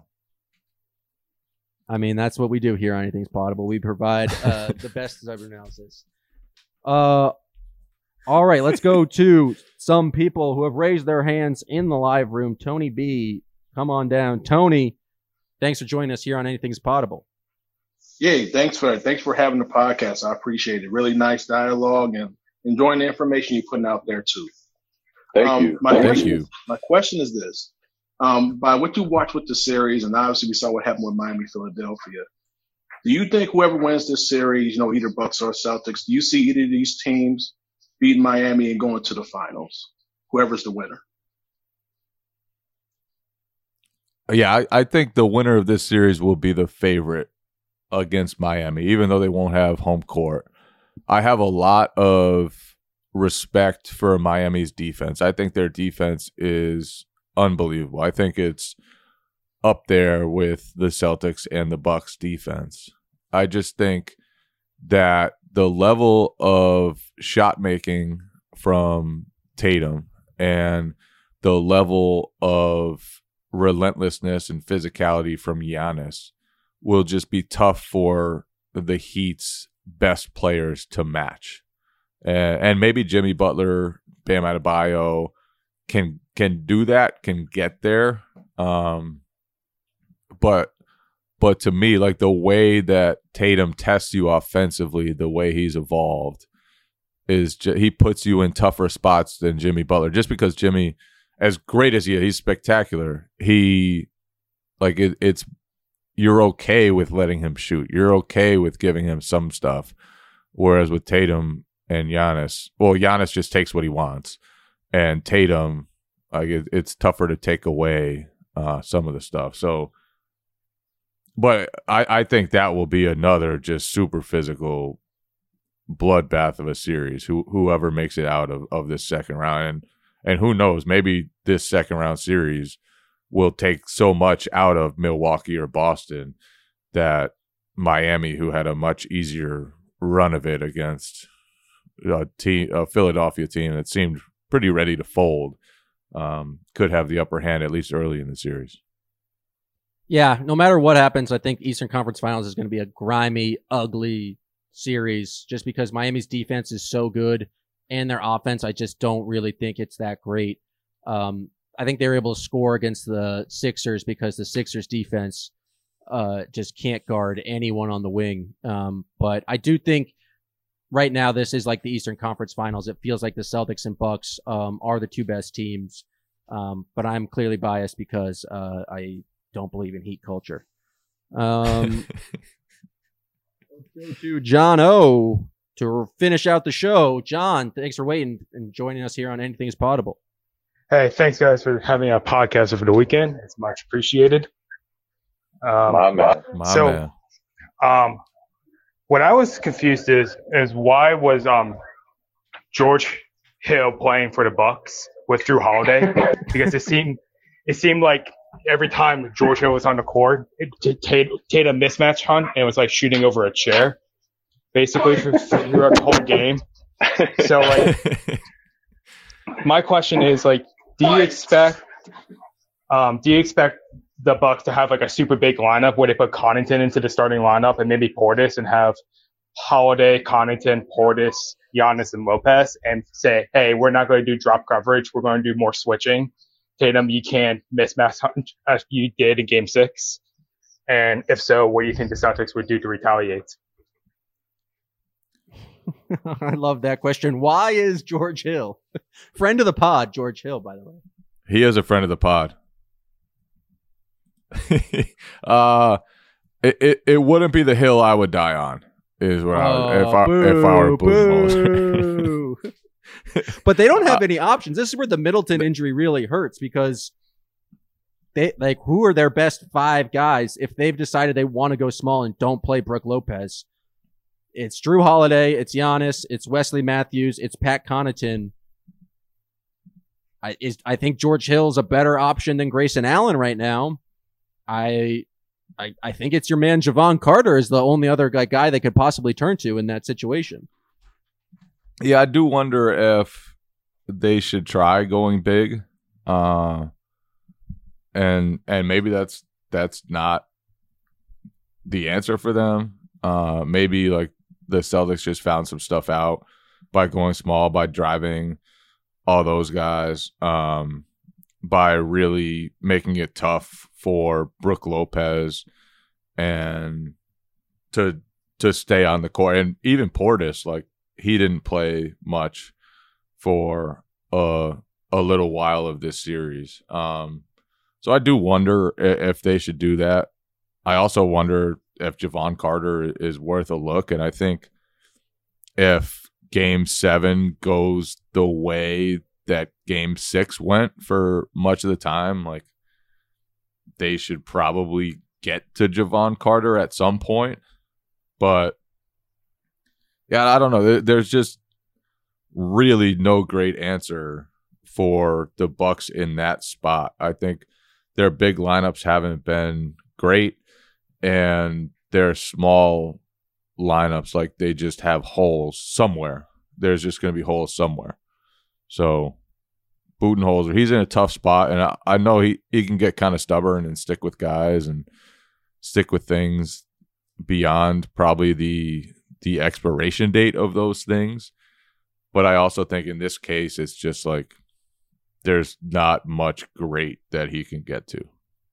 I mean, that's what we do here on Anything's Potable. We provide uh, the best cyber analysis. Uh, all right, let's go to some people who have raised their hands in the live room. Tony B, come on down. Tony, thanks for joining us here on Anything's Potable. Yeah, thanks for thanks for having the podcast. I appreciate it. Really nice dialogue and enjoying the information you're putting out there too. Thank um, you. My Thank question, you. My question is this: um, by what you watch with the series, and obviously we saw what happened with Miami, Philadelphia. Do you think whoever wins this series, you know, either Bucks or Celtics, do you see either of these teams beating Miami and going to the finals? Whoever's the winner. Yeah, I, I think the winner of this series will be the favorite against Miami, even though they won't have home court. I have a lot of respect for Miami's defense. I think their defense is unbelievable. I think it's up there with the Celtics and the Bucks defense. I just think that the level of shot making from Tatum and the level of relentlessness and physicality from Giannis will just be tough for the Heat's best players to match. And, and maybe Jimmy Butler, Bam Adebayo can can do that, can get there. Um, but but to me, like the way that Tatum tests you offensively, the way he's evolved, is ju- he puts you in tougher spots than Jimmy Butler. Just because Jimmy, as great as he is, he's spectacular. He like it, it's you're okay with letting him shoot. You're okay with giving him some stuff. Whereas with Tatum and Giannis, well, Giannis just takes what he wants, and Tatum, like it, it's tougher to take away uh, some of the stuff. So, but I, I think that will be another just super physical bloodbath of a series. Who whoever makes it out of, of this second round, and and who knows, maybe this second round series will take so much out of Milwaukee or Boston that Miami, who had a much easier run of it against a team, a Philadelphia team that seemed pretty ready to fold, um, could have the upper hand at least early in the series. Yeah, no matter what happens, I think Eastern Conference Finals is going to be a grimy, ugly series just because Miami's defense is so good and their offense, I just don't really think it's that great. Um, I think they were able to score against the Sixers because the Sixers defense uh, just can't guard anyone on the wing. Um, but I do think right now this is like the Eastern Conference Finals. It feels like the Celtics and Bucks um, are the two best teams. Um, but I'm clearly biased because uh, I don't believe in heat culture. Um, let's go to John O to finish out the show. John, thanks for waiting and joining us here on Anything is Potable. Hey, thanks guys for having a podcast over the weekend. It's much appreciated. Um, My man. My so, man. um, what I was confused is is why was um George Hill playing for the Bucks with Drew Holiday? Because it seemed it seemed like every time George Hill was on the court, it Tatum a mismatch hunt and it was like shooting over a chair, basically for, throughout the whole game. So like, my question is like, do you expect um do you expect the Bucks to have like a super big lineup where they put Connaughton into the starting lineup and maybe Portis and have Holiday, Connaughton, Portis, Giannis, and Lopez and say, hey, we're not going to do drop coverage. We're going to do more switching. Tatum, you can't mismatch as you did in game six. And if so, what do you think the Celtics would do to retaliate? I love that question. Why is George Hill? Friend of the pod, George Hill, by the way. He is a friend of the pod. uh, it, it it wouldn't be the hill I would die on. Is what oh, I would, if I boo, if I were Boo. But they don't have any options. This is where the Middleton injury really hurts because they like who are their best five guys if they've decided they want to go small and don't play Brook Lopez. It's Drew Holiday, it's Giannis, it's Wesley Matthews, it's Pat Connaughton. I is I think George Hill's a better option than Grayson Allen right now. I, I, I think it's your man Javon Carter is the only other guy, guy they could possibly turn to in that situation. Yeah, I do wonder if they should try going big, uh, and and maybe that's that's not the answer for them. Uh, maybe like the Celtics just found some stuff out by going small, by driving all those guys. Um, by really making it tough for Brook Lopez and to to stay on the court. And even Portis, like, he didn't play much for uh, a little while of this series. Um, so I do wonder if they should do that. I also wonder if Jevon Carter is worth a look. And I think if game seven goes the way that game six went for much of the time, like, they should probably get to Jevon Carter at some point. But yeah, I don't know. There, there's just really no great answer for the Bucks in that spot. I think their big lineups haven't been great, and their small lineups, like, they just have holes somewhere. There's just going to be holes somewhere. So Budenholzer, he's in a tough spot, and I, I know he, he can get kind of stubborn and stick with guys and stick with things beyond probably the the expiration date of those things. But I also think in this case, it's just like there's not much great that he can get to.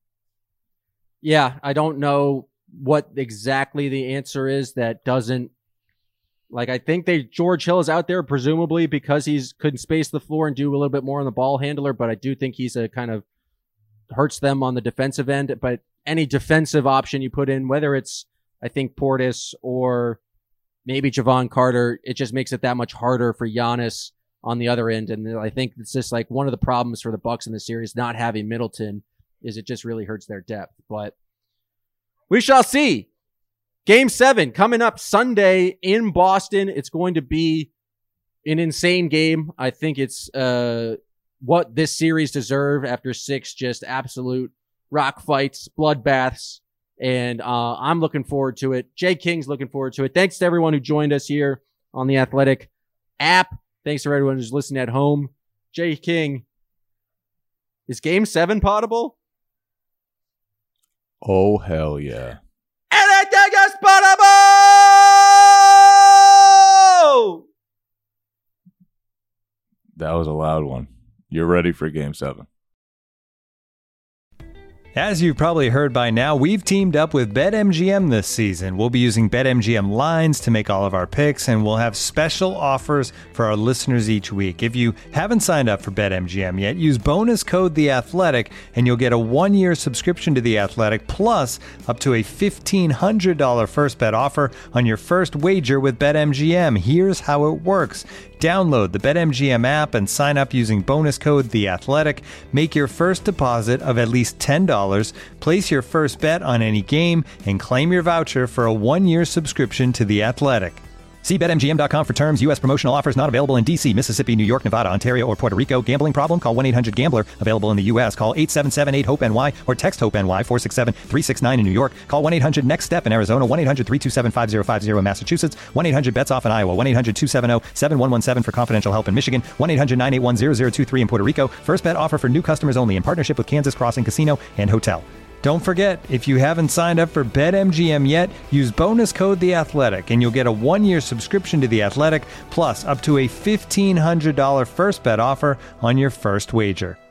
Yeah, I don't know what exactly the answer is that doesn't, like, I think they George Hill is out there presumably because he's couldn't space the floor and do a little bit more on the ball handler, but I do think he's a kind of hurts them on the defensive end. But any defensive option you put in, whether it's, I think, Portis or maybe Jevon Carter, it just makes it that much harder for Giannis on the other end. And I think it's just like one of the problems for the Bucks in the series, not having Middleton, is it just really hurts their depth. But we shall see. Game seven coming up Sunday in Boston. It's going to be an insane game. I think it's uh, what this series deserve after six just absolute rock fights, bloodbaths. And uh, I'm looking forward to it. Jay King's looking forward to it. Thanks to everyone who joined us here on the Athletic app. Thanks to everyone who's listening at home. Jay King, is game seven potable? Oh, hell yeah. Anything is potable! That was a loud one. You're ready for game seven. As you've probably heard by now, we've teamed up with BetMGM this season. We'll be using BetMGM lines to make all of our picks, and we'll have special offers for our listeners each week. If you haven't signed up for BetMGM yet, use bonus code The Athletic, and you'll get a one-year subscription to The Athletic, plus up to a fifteen hundred dollars first bet offer on your first wager with BetMGM. Here's how it works. Download the BetMGM app and sign up using bonus code The Athletic. Make your first deposit of at least ten dollars, place your first bet on any game, and claim your voucher for a one-year subscription to The Athletic. See Bet M G M dot com for terms. U S promotional offers not available in D C, Mississippi, New York, Nevada, Ontario, or Puerto Rico. Gambling problem? Call one eight hundred gambler. Available in the U S. Call eight seven seven eight hope N Y or text HOPE-NY four six seven three six nine in New York. Call one eight hundred next step in Arizona. one eight hundred three two seven five zero five zero in Massachusetts. one eight hundred bets off in Iowa. one eight hundred two seven zero seven one one seven for confidential help in Michigan. one eight hundred nine eight one zero zero two three in Puerto Rico. First bet offer for new customers only in partnership with Kansas Crossing Casino and Hotel. Don't forget, if you haven't signed up for BetMGM yet, use bonus code The Athletic, and you'll get a one-year subscription to The Athletic, plus up to a fifteen hundred dollars first bet offer on your first wager.